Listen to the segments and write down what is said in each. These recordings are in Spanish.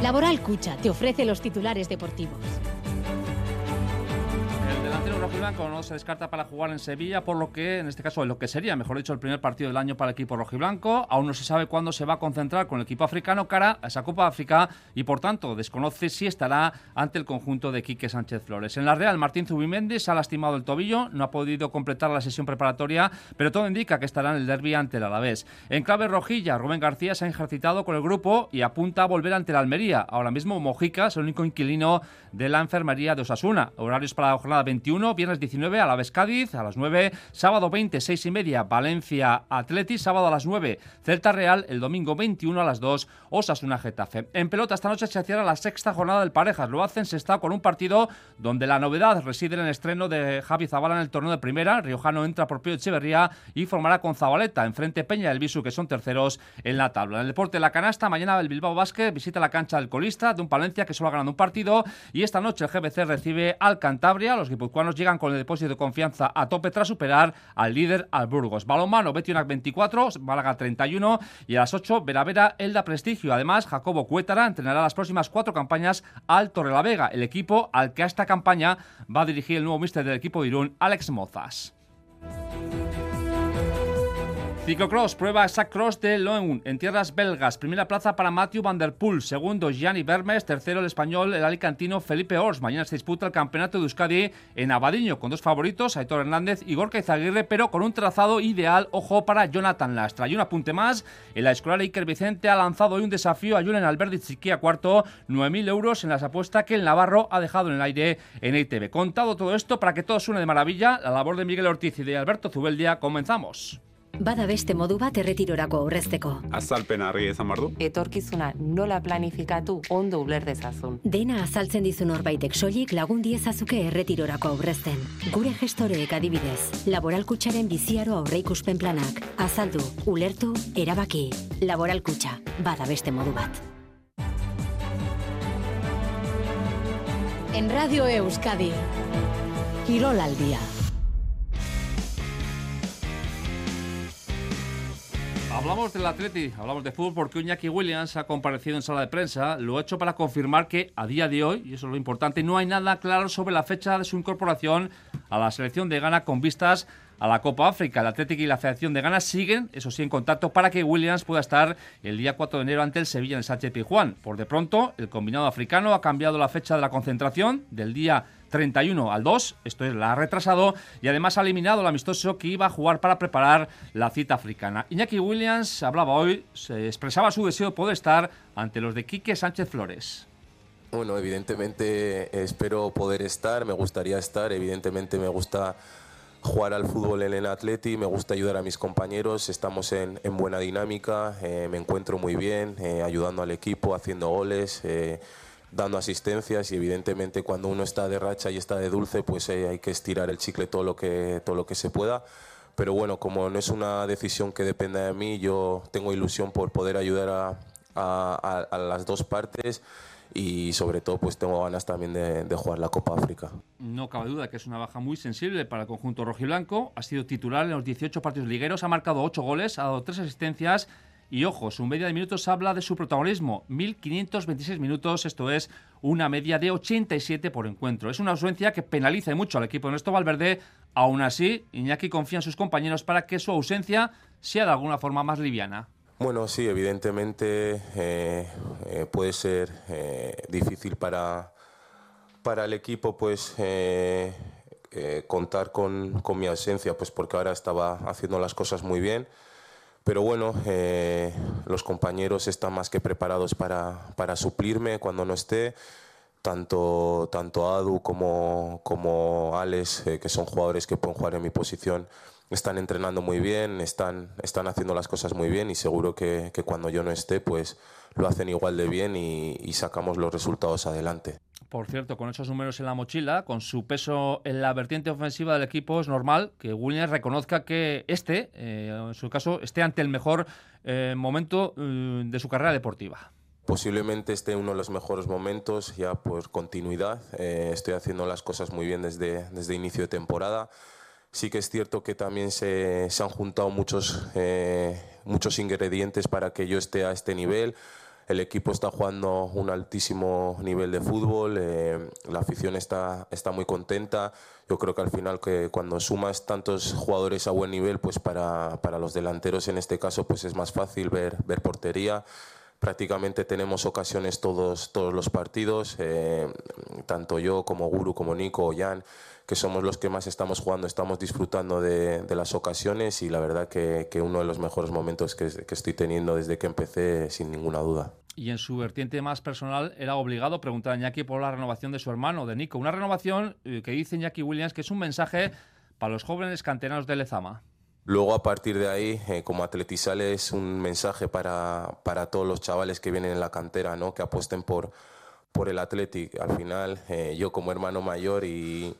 Laboral Cucha te ofrece los titulares deportivos. El delantero rojiblanco no se descarta para jugar en Sevilla, por lo que, en este caso, lo que sería, mejor dicho, el primer partido del año para el equipo rojiblanco. Aún no se sabe cuándo se va a concentrar con el equipo africano cara a esa Copa África y, por tanto, desconoce si estará ante el conjunto de Quique Sánchez Flores. En la Real, Martín Zubimendi se ha lastimado el tobillo, no ha podido completar la sesión preparatoria, pero todo indica que estará en el derbi ante el Alavés. En clave rojilla, Rubén García se ha ejercitado con el grupo y apunta a volver ante el Almería. Ahora mismo, Mojica es el único inquilino de la enfermería de Osasuna. Horarios para la jornada 21, viernes 19, Alavés Cádiz a las 9, sábado 20, 6:30, Valencia Atleti, sábado a las 9, Celta Real, el domingo 21 a las 2, Osasuna Getafe. En pelota, esta noche se cierra la sexta jornada del Parejas. Lo hacen Sestao con un partido donde la novedad reside en el estreno de Javi Zabala en el torneo de primera. El riojano entra por Pío Echeverría y formará con Zabaleta. Enfrente Peña y el Visu, que son terceros en la tabla. En el deporte de la canasta, mañana el Bilbao Basket visita la cancha del colista de un Palencia que solo ha ganado un partido. Y esta noche el GBC recibe al Cantabria. Los guipuzcoanos llegan con el depósito de confianza a tope tras superar al líder, al Burgos. Balonmano, Betionac 24, Málaga 31 y a las 8, Vera Elda Prestigio. Además, Jacobo Cuétara entrenará las próximas 4 campañas al Torrelavega, el equipo al que a esta campaña va a dirigir el nuevo míster del equipo de Irún, Alex Mozas. Ciclocross, prueba Sac Cross de Loen en tierras belgas. Primera plaza para Matthew Van Der Poel. Segundo, Gianni Vermes. Tercero, el español, el alicantino Felipe Ors. Mañana se disputa el campeonato de Euskadi en Abadiño, con 2 favoritos, Aitor Hernández y Gorka Izaguirre, pero con un trazado ideal, ojo, para Jonathan Lastra. Y un apunte más, el escolar Iker Vicente ha lanzado hoy un desafío a Julen Alberdi Chiquia cuarto, 9.000 euros en las apuestas que el navarro ha dejado en el aire en ITV. Contado todo esto, para que todo suene de maravilla, la labor de Miguel Ortiz y de Alberto Zubeldia, comenzamos. Bada beste modu bat erretirorako aurrezteko. Azalpena argi izan behar du. Etorkizuna nola planifikatu ondo uler dezazun. Dena azaltzen dizu norbaitek soilik lagun diezazuke erretirorako aurrezten. Gure gestoreek adibidez, Laboral Kutxaren biziaro aurreikuspen planak. Azaldu, ulertu, erabaki. Laboral Kutxa, bada beste modu bat. En Radio Euskadi, Kirol al día. Hablamos del Atleti, hablamos de fútbol porque Iñaki Williams ha comparecido en sala de prensa. Lo ha hecho para confirmar que a día de hoy, y eso es lo importante, no hay nada claro sobre la fecha de su incorporación a la selección de Ghana con vistas a la Copa África. El Atlético y la Federación de Ghana siguen, eso sí, en contacto para que Williams pueda estar el día 4 de enero ante el Sevilla en el Sánchez Pizjuán. Por de pronto, el combinado africano ha cambiado la fecha de la concentración del día 31 al 2, esto es, la ha retrasado y además ha eliminado el amistoso que iba a jugar para preparar la cita africana. Iñaki Williams hablaba hoy, se expresaba su deseo de poder estar ante los de Quique Sánchez Flores. Bueno, evidentemente espero poder estar, me gustaría estar, evidentemente me gusta jugar al fútbol en el Atleti, me gusta ayudar a mis compañeros, estamos en buena dinámica, me encuentro muy bien, ayudando al equipo, haciendo goles, dando asistencias y evidentemente cuando uno está de racha y está de dulce pues hay que estirar el chicle todo lo que se pueda, pero bueno, como no es una decisión que dependa de mí, yo tengo ilusión por poder ayudar a las dos partes y sobre todo pues tengo ganas también de jugar la Copa África. No cabe duda que es una baja muy sensible para el conjunto rojiblanco, ha sido titular en los 18 partidos ligueros, ha marcado 8 goles, ha dado 3 asistencias. Y ojo, su media de minutos habla de su protagonismo, 1.526 minutos, esto es una media de 87 por encuentro. Es una ausencia que penaliza mucho al equipo de Ernesto Valverde. Aún así, Iñaki confía en sus compañeros para que su ausencia sea de alguna forma más liviana. Bueno, sí, evidentemente puede ser difícil para el equipo pues contar con mi ausencia, pues porque ahora estaba haciendo las cosas muy bien. Pero bueno, los compañeros están más que preparados para suplirme cuando no esté. Tanto Adu como Alex, que son jugadores que pueden jugar en mi posición, están entrenando muy bien, están haciendo las cosas muy bien y seguro que cuando yo no esté, pues lo hacen igual de bien y sacamos los resultados adelante. Por cierto, con esos números en la mochila, con su peso en la vertiente ofensiva del equipo, es normal que Williams reconozca que en su caso, esté ante el mejor momento de su carrera deportiva. Posiblemente esté en uno de los mejores momentos, ya por continuidad. Estoy haciendo las cosas muy bien desde inicio de temporada. Sí que es cierto que también se han juntado muchos ingredientes para que yo esté a este nivel. el equipo está jugando un altísimo nivel de fútbol, la afición está muy contenta. Yo creo que al final que cuando sumas tantos jugadores a buen nivel, pues para los delanteros en este caso pues es más fácil ver portería. Prácticamente tenemos ocasiones todos los partidos, tanto yo como Guru, como Nico o Jan, que somos los que más estamos jugando, estamos disfrutando de las ocasiones y la verdad que uno de los mejores momentos que estoy teniendo desde que empecé, sin ninguna duda. Y en su vertiente más personal era obligado preguntar a Iñaki por la renovación de su hermano, de Nico. Una renovación que dice Iñaki Williams que es un mensaje para los jóvenes canteranos de Lezama. Luego, a partir de ahí, como Atletisale es un mensaje para todos los chavales que vienen en la cantera, ¿no? Que apuesten por el Athletic. Al final, yo como hermano mayor y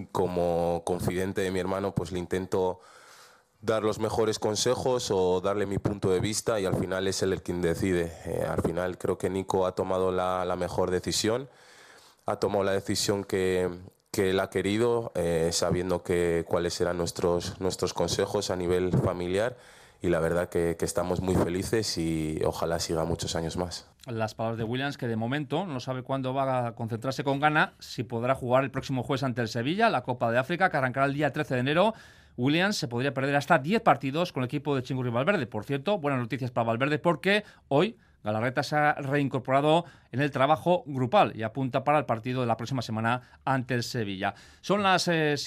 como confidente de mi hermano, pues le intento dar los mejores consejos o darle mi punto de vista y al final es él el quien decide. Al final creo que Nico ha tomado la mejor decisión, ha tomado la decisión que él ha querido, sabiendo cuáles eran nuestros consejos a nivel familiar y la verdad que estamos muy felices y ojalá siga muchos años más. Las palabras de Williams, que de momento no sabe cuándo va a concentrarse con Ghana, si podrá jugar el próximo jueves ante el Sevilla, la Copa de África, que arrancará el día 13 de enero. Williams se podría perder hasta 10 partidos con el equipo de Chingurri Valverde. Por cierto, buenas noticias para Valverde porque hoy Galarreta se ha reincorporado en el trabajo grupal y apunta para el partido de la próxima semana ante el Sevilla. Son las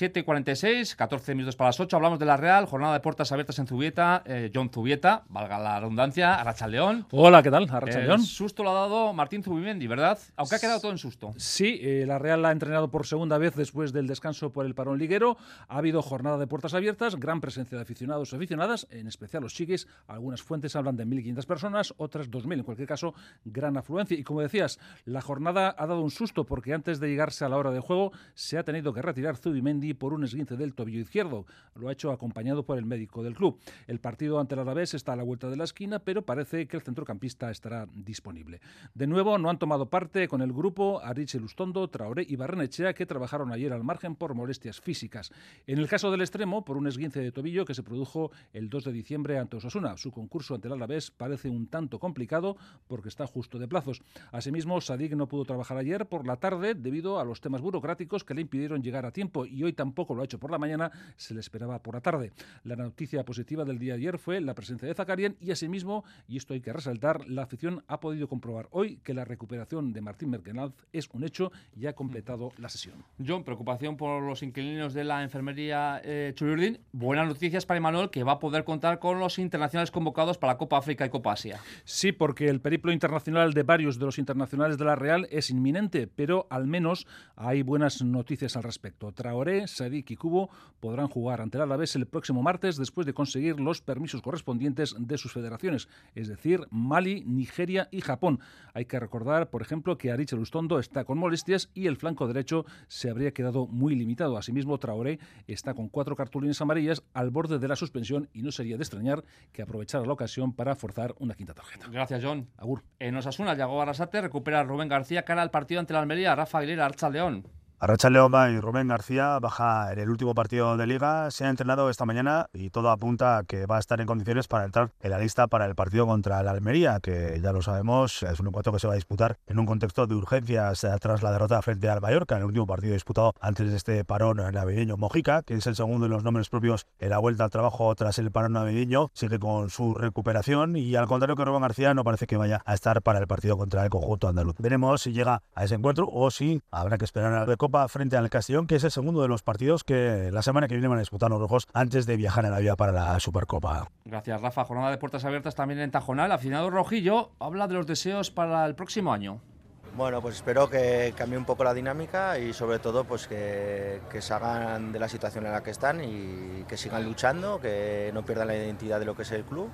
7:46, 14 minutos para las 8. Hablamos de la Real, jornada de puertas abiertas en Zubieta. John Zubieta, valga la redundancia, Arratsaldeón. Hola, ¿qué tal? Arratsaldeón. El susto lo ha dado Martín Zubimendi, ¿verdad? Aunque ha quedado todo en susto. Sí, la Real ha entrenado por segunda vez después del descanso por el parón liguero. Ha habido jornada de puertas abiertas, gran presencia de aficionados y aficionadas, en especial los chiquis. Algunas fuentes hablan de 1.500 personas, otras 2.000. En cualquier caso, gran afluencia. Y como decías, la jornada ha dado un susto porque antes de llegarse a la hora de juego se ha tenido que retirar Zubimendi por un esguince del tobillo izquierdo. Lo ha hecho acompañado por el médico del club. El partido ante el Alavés está a la vuelta de la esquina, pero parece que el centrocampista estará disponible. De nuevo, no han tomado parte con el grupo Aritz Elustondo, Traoré y Barrenechea, que trabajaron ayer al margen por molestias físicas. En el caso del extremo, por un esguince de tobillo que se produjo el 2 de diciembre ante Osasuna. Su concurso ante el Alavés parece un tanto complicado porque está justo de plazos. Asimismo, Sadik no pudo trabajar ayer por la tarde debido a los temas burocráticos que le impidieron llegar a tiempo y hoy tampoco lo ha hecho por la mañana, se le esperaba por la tarde. La noticia positiva del día de ayer fue la presencia de Zakarian y asimismo, y esto hay que resaltar, la afición ha podido comprobar hoy que la recuperación de Martín Merkenalf es un hecho y ha completado la sesión. John, preocupación por los inquilinos de la enfermería Churiurdin. Buenas noticias para Imanol, que va a poder contar con los internacionales convocados para Copa África y Copa Asia. Sí, porque el periplo internacional de varios de los internacionales de la Real es inminente, pero al menos hay buenas noticias al respecto. Traoré, Sadik y Kubo podrán jugar ante el Alavés el próximo martes después de conseguir los permisos correspondientes de sus federaciones, es decir, Mali, Nigeria y Japón. Hay que recordar, por ejemplo, que Aritz Elustondo está con molestias y el flanco derecho se habría quedado muy limitado. Asimismo, Traoré está con 4 cartulines amarillas al borde de la suspensión y no sería de extrañar que aprovechara la ocasión para forzar una quinta tarjeta. Gracias, John. Agur. En Osasuna, Yago Arrasate recupera a Rubén García cara al partido ante la Almería. Rafa Aguilera, Arratsaldeón. Arratsaldeón y Rubén García baja en el último partido de Liga. Se ha entrenado esta mañana y todo apunta a que va a estar en condiciones para entrar en la lista para el partido contra la Almería, que ya lo sabemos, es un encuentro que se va a disputar en un contexto de urgencias tras la derrota frente al Mallorca en el último partido disputado antes de este parón navideño. Mojica, que es el segundo de los nombres propios en la vuelta al trabajo tras el parón navideño, sigue con su recuperación y al contrario que Rubén García no parece que vaya a estar para el partido contra el conjunto andaluz. Veremos si llega a ese encuentro o si habrá que esperar a la Copa frente al Castellón, que es el segundo de los partidos que la semana que viene van a disputar los rojos antes de viajar en la vía para la Supercopa. Gracias, Rafa. Jornada de puertas abiertas también en Tajonal. Aficionado rojillo habla de los deseos para el próximo año. Bueno, pues espero que cambie un poco la dinámica y sobre todo pues que salgan de la situación en la que están y que sigan luchando, que no pierdan la identidad de lo que es el club.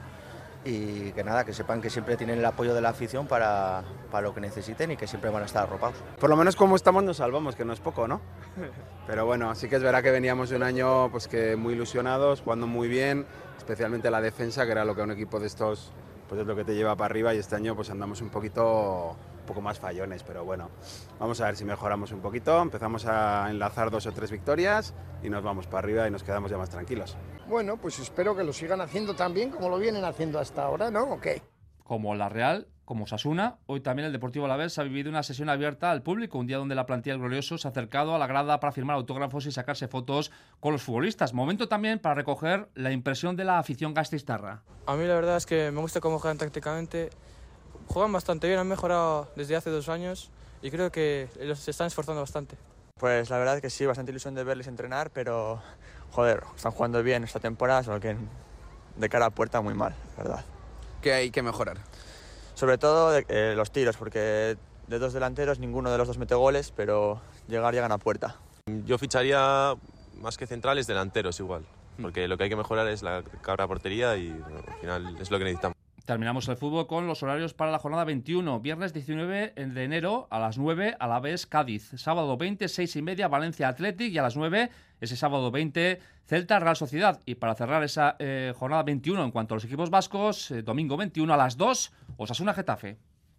Y que nada, que sepan que siempre tienen el apoyo de la afición para lo que necesiten y que siempre van a estar arropados. Por lo menos como estamos nos salvamos, que no es poco, ¿no? Pero bueno, sí que es verdad que veníamos de un año pues que muy ilusionados, jugando muy bien, especialmente la defensa, que era lo que un equipo de estos pues es lo que te lleva para arriba, y este año pues andamos un poco más fallones, pero bueno, vamos a ver si mejoramos un poquito, empezamos a enlazar 2 o 3 victorias y nos vamos para arriba y nos quedamos ya más tranquilos. Bueno, pues espero que lo sigan haciendo tan bien como lo vienen haciendo hasta ahora, ¿no? ¿O qué? como la Real, como Osasuna. Hoy también el Deportivo Alavés ha vivido una sesión abierta al público, un día donde la plantilla del Glorioso se ha acercado a la grada para firmar autógrafos y sacarse fotos con los futbolistas. Momento también para recoger la impresión de la afición gasteiztarra. A mí la verdad es que me gusta cómo juegan tácticamente. Juegan bastante bien, han mejorado desde hace 2 años y creo que se están esforzando bastante. Pues la verdad es que sí, bastante ilusión de verles entrenar, pero joder, están jugando bien esta temporada, solo que de cara a puerta muy mal, ¿verdad? ¿Qué hay que mejorar? Sobre todo los tiros, porque de 2 delanteros ninguno de los 2 mete goles, pero llegan a puerta. Yo ficharía más que centrales, delanteros igual, porque lo que hay que mejorar es la cabra portería y al final es lo que necesitamos. Terminamos el fútbol con los horarios para la jornada 21. Viernes 19 de enero a las 9, Alavés Cádiz. Sábado 20, 6:30, Valencia Athletic. Y a las 9, ese sábado 20, Celta Real Sociedad. Y para cerrar esa jornada 21 en cuanto a los equipos vascos, domingo 21 a las 2, Osasuna Getafe.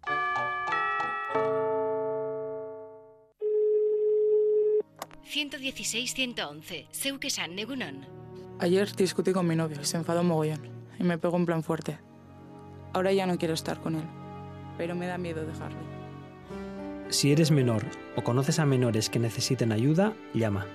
...116-111, Zeuk esan, Negunon. Ayer discutí con mi novio y se enfadó mogollón y me pegó un plan fuerte. Ahora ya no quiero estar con él, pero me da miedo dejarle. Si eres menor o conoces a menores que necesiten ayuda, llama.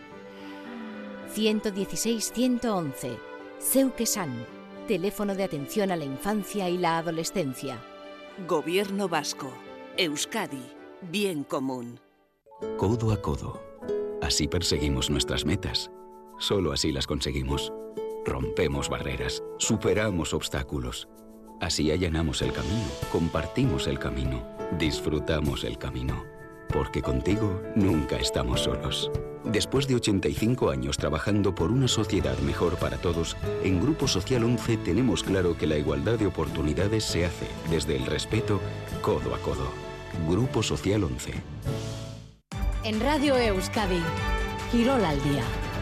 116-111, Zeuk esan, teléfono de atención a la infancia y la adolescencia. Gobierno vasco, Euskadi, bien común. Codo a codo. Así perseguimos nuestras metas. Solo así las conseguimos. Rompemos barreras, superamos obstáculos. Así allanamos el camino, compartimos el camino, disfrutamos el camino. Porque contigo nunca estamos solos. Después de 85 años trabajando por una sociedad mejor para todos, en Grupo Social 11 tenemos claro que la igualdad de oportunidades se hace desde el respeto, codo a codo. Grupo Social 11. En Radio Euskadi, Quirol al día.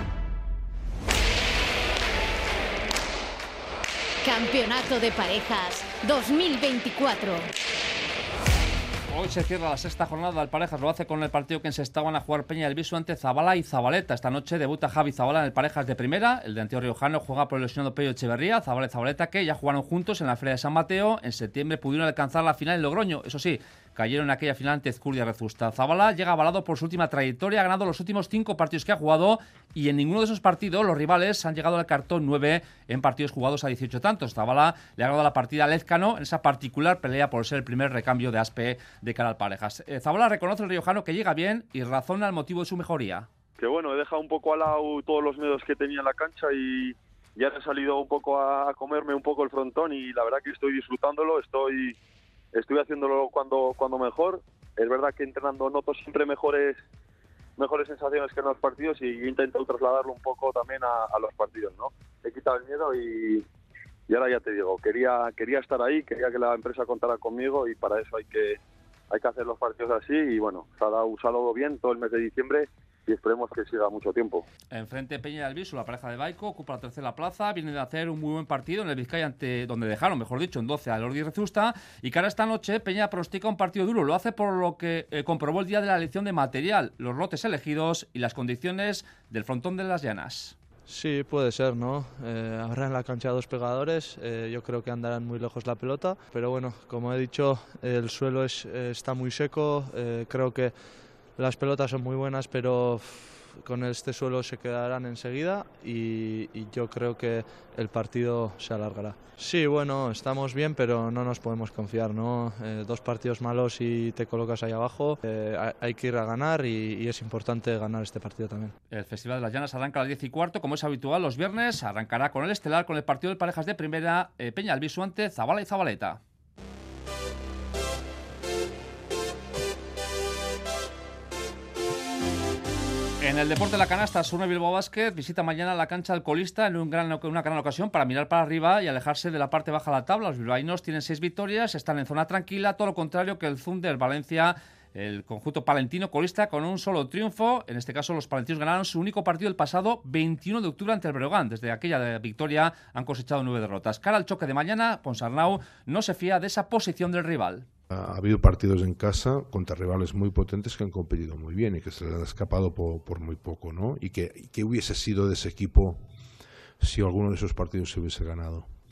Campeonato de Parejas 2024. Hoy se cierra la sexta jornada del Parejas, lo hace con el partido que en Sestao van a jugar Peña del Viso ante Zabala y Zabaleta. Esta noche debuta Javi Zabala en el Parejas de primera, el de Anteo Riojano juega por el lesionado Pello Echeverría, Zabala y Zabaleta que ya jugaron juntos en la Feria de San Mateo, en septiembre pudieron alcanzar la final en Logroño, eso sí, cayeron en aquella final ante Ezcurdia Rezusta. Zabala llega avalado por su última trayectoria, ha ganado los últimos 5 partidos que ha jugado y en ninguno de esos partidos los rivales han llegado al cartón 9 en partidos jugados a 18 tantos. Zabala le ha ganado la partida a Lezcano en esa particular pelea por ser el primer recambio de Aspe de cara al Parejas. Zabala reconoce al riojano que llega bien y razona el motivo de su mejoría. Que bueno, he dejado un poco al lado todos los miedos que tenía en la cancha y ya he salido un poco a comerme un poco el frontón y la verdad que estoy disfrutándolo, estoy haciéndolo cuando mejor. Es verdad que entrenando noto siempre mejores sensaciones que en los partidos y he intentado trasladarlo un poco también a los partidos, ¿no? He quitado el miedo y ahora ya te digo, quería estar ahí, quería que la empresa contara conmigo y para eso hay que hacer los partidos así y bueno, se ha dado bien todo el mes de diciembre y esperemos que siga mucho tiempo. Enfrente Peña del Viso, la pareja de Baico, ocupa la tercera plaza, viene de hacer un muy buen partido en el Vizcaya donde dejaron, mejor dicho, en 12 al Ordi Rezusta y cara esta noche Peña pronostica un partido duro, lo hace por lo que comprobó el día de la elección de material, los lotes elegidos y las condiciones del frontón de las Llanas. Sí, puede ser, ¿no? Habrá en la cancha 2 pegadores, yo creo que andarán muy lejos la pelota, pero bueno, como he dicho, el suelo está muy seco, creo que las pelotas son muy buenas, pero con este suelo se quedarán enseguida y yo creo que el partido se alargará. Sí, bueno, estamos bien, pero no nos podemos confiar, ¿no? 2 partidos malos y te colocas ahí abajo. Hay que ir a ganar y es importante ganar este partido también. El Festival de las Llanas arranca a las 10:15, como es habitual los viernes. Arrancará con el estelar, con el partido de parejas de primera, Peña del Viso ante Zabala y Zabaleta. En el deporte de la canasta, Surne Bilbao Basket visita mañana la cancha alcoholista en una gran ocasión para mirar para arriba y alejarse de la parte baja de la tabla. Los bilbaínos tienen 6 victorias, están en zona tranquila, todo lo contrario que el Zunder Valencia, el conjunto palentino colista con un solo triunfo. En este caso, los palentinos ganaron su único partido el pasado 21 de octubre ante el Breogán. Desde aquella victoria han cosechado 9 derrotas. Cara al choque de mañana, Ponsarnau no se fía de esa posición del rival. Ha habido partidos en casa contra rivales muy potentes que han competido muy bien y que se les ha escapado por muy poco, ¿no? Y que hubiese sido de ese equipo si alguno de esos partidos se hubiese ganado.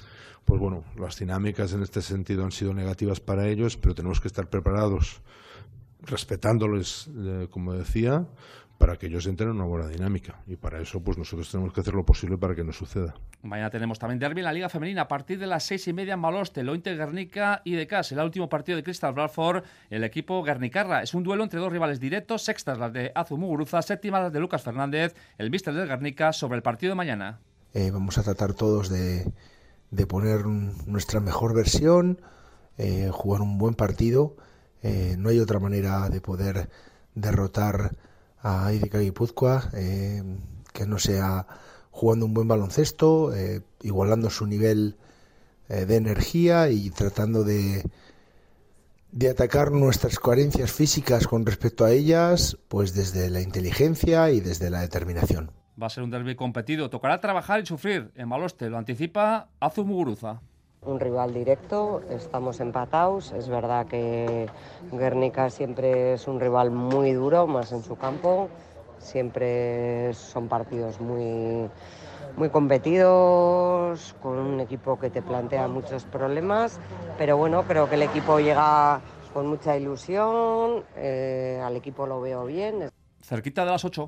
pues bueno, las dinámicas en este sentido han sido negativas para ellos, pero tenemos que estar preparados, respetándoles, como decía, para que ellos entren en una buena dinámica, y para eso pues nosotros tenemos que hacer lo posible para que no suceda. Mañana tenemos también derbi en la Liga Femenina a partir de las 6:30 en Baloste, Lointe Guernica y de Cas. El último partido de Crystal Bradford, el equipo guernicarra. Es un duelo entre dos rivales directos, sextas las de Azu Muguruza, séptimas las de Lucas Fernández, el míster del Guernica, sobre el partido de mañana. Vamos a tratar todos de poner nuestra mejor versión, jugar un buen partido. No hay otra manera de poder derrotar a IDK Guipúzcoa que no sea jugando un buen baloncesto, igualando su nivel de energía y tratando de atacar nuestras carencias físicas con respecto a ellas, pues desde la inteligencia y desde la determinación. Va a ser un derbi competido, tocará trabajar y sufrir. En Baloste lo anticipa Azu Muguruza. Un rival directo, estamos empatados, es verdad que Guernica siempre es un rival muy duro, más en su campo, siempre son partidos muy competidos, con un equipo que te plantea muchos problemas, pero bueno, creo que el equipo llega con mucha ilusión, al equipo lo veo bien. Cerquita de las 8.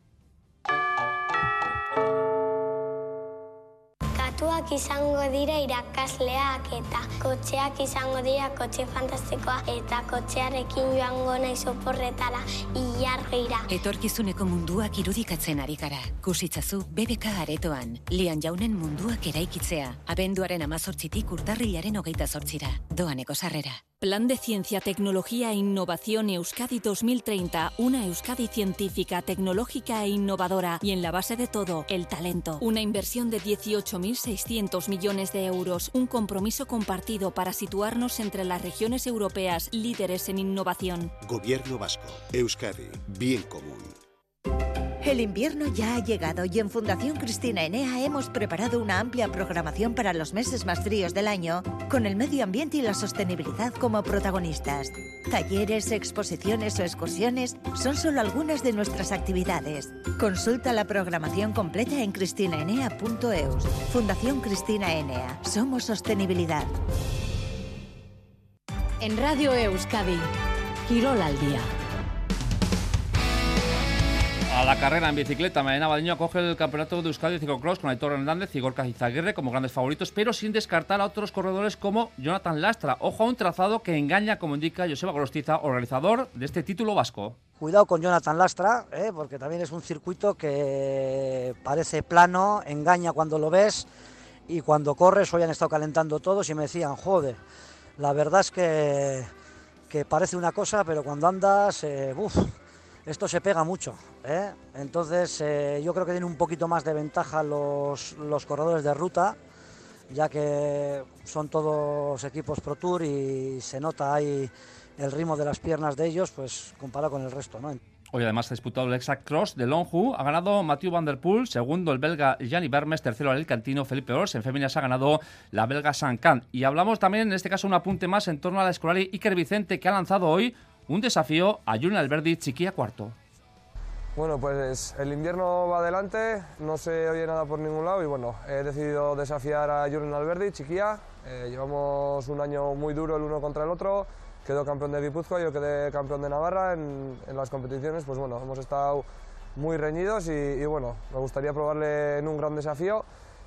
Katuak izango dira irakasleak eta kotxeak izango dira kotxe fantastikoa eta kotxearekin joango naiz oporretara ilargira. Etorkizuneko munduak irudikatzen ari gara. Kusitzazu BBK aretoan. Lian Jaunen munduak eraikitzea. Abenduaren 18tik urtarrilaren 28ra. Doaneko sarrera. Plan de Ciencia, Tecnología e Innovación Euskadi 2030. Una Euskadi científica, tecnológica e innovadora. Y en la base de todo, el talento. Una inversión de 18.600 millones de euros. Un compromiso compartido para situarnos entre las regiones europeas líderes en innovación. Gobierno vasco. Euskadi. Bien común. El invierno ya ha llegado y en Fundación Cristina Enea hemos preparado una amplia programación para los meses más fríos del año, con el medio ambiente y la sostenibilidad como protagonistas. Talleres, exposiciones o excursiones son solo algunas de nuestras actividades. Consulta la programación completa en cristinaenea.eus. Fundación Cristina Enea. Somos sostenibilidad. En Radio Euskadi, Quirol al día. A la carrera en bicicleta, Mañana Badiño acoge el campeonato de Euskadi de ciclocross con Aitor Hernández y Gorka Izaguirre como grandes favoritos, pero sin descartar a otros corredores como Jonathan Lastra. Ojo a un trazado que engaña, como indica Joseba Gorostiza, organizador de este título vasco. Cuidado con Jonathan Lastra, porque también es un circuito que parece plano, engaña cuando lo ves y cuando corres. Hoy han estado calentando todos y me decían, joder, la verdad es que parece una cosa, pero cuando andas, esto se pega mucho, Entonces yo creo que tienen un poquito más de ventaja los corredores de ruta, ya que son todos equipos Pro Tour y se nota ahí el ritmo de las piernas de ellos, pues comparado con el resto, ¿no? Hoy además ha disputado el Exact Cross de Lonju, ha ganado Mathieu Van Der Poel, segundo el belga Gianni Vermes, tercero el alicantino Felipe Ors, en féminas ha ganado la belga Sankan. Y hablamos también, en este caso, un apunte más en torno a la escolari Iker Vicente, que ha lanzado hoy un desafío a Julen Alberdi, Chiquilla cuarto. Bueno, pues el invierno va adelante, no se oye nada por ningún lado y bueno, he decidido desafiar a Julen Alberdi, Chiquilla. Llevamos un año muy duro el uno contra el otro, quedó campeón de Guipúzcoa, yo quedé campeón de Navarra en las competiciones, pues bueno, hemos estado muy reñidos y bueno, me gustaría probarle en un gran desafío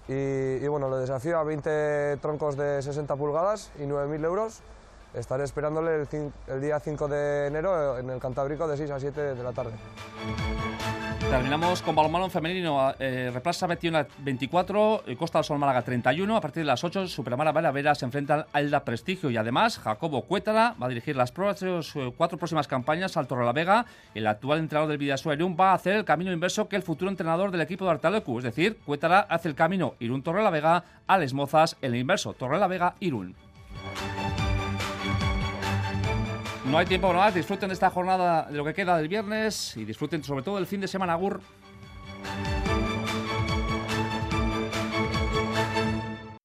y bueno, le desafío a 20 troncos de 60 pulgadas y 9.000 euros. Estaré esperándole el día 5 de enero en el Cantábrico de 6 a 7 de la tarde. Terminamos con balonmano femenino. Replaza 21-24, Costa del Sol Málaga 31. A partir de las 8, Superamara Veravera se enfrentan a Elda Prestigio. Y además, Jacobo Cuétara va a dirigir las 4 próximas campañas al Torrelavega. El actual entrenador del Bidasoa Irún va a hacer el camino inverso que el futuro entrenador del equipo de Artalecu. Es decir, Cuétara hace el camino Irún-Torrelavega, Alex Mozas el inverso, Torrelavega-Irún. No hay tiempo más, disfruten de esta jornada, de lo que queda del viernes y disfruten sobre todo del fin de semana. Agur.